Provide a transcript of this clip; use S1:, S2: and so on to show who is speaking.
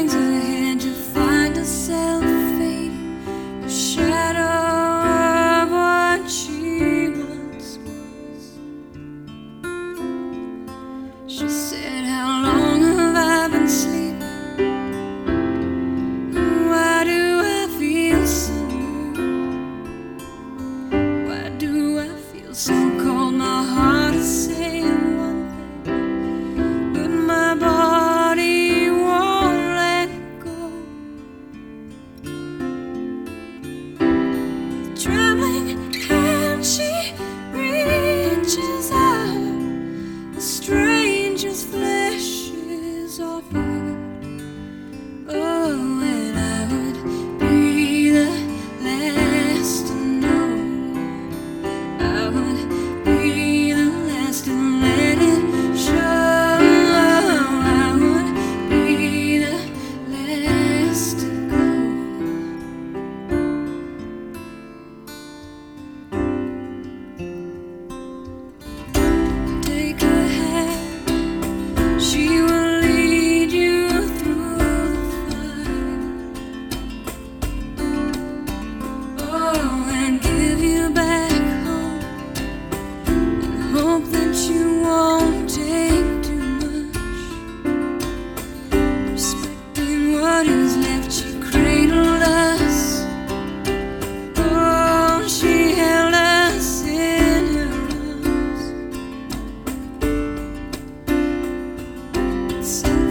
S1: hangs her head to find herself fading, a shadow of what she once was. She said, "How long have I been sleeping? Why do I feel so blue? Why do I feel so cold? My heart is saying one thing, but my body won't let go." The trembling hand, she reaches out, the stranger's flesh is offered. Oh, and I would be the last to know. I would be the last to let it show. I would be the last to go. Take her hand, she will lead you through the fire. Oh, and give you back home, and hope that you won't take too much. Respecting what is left, she cradled us. Oh, she held us in her arms.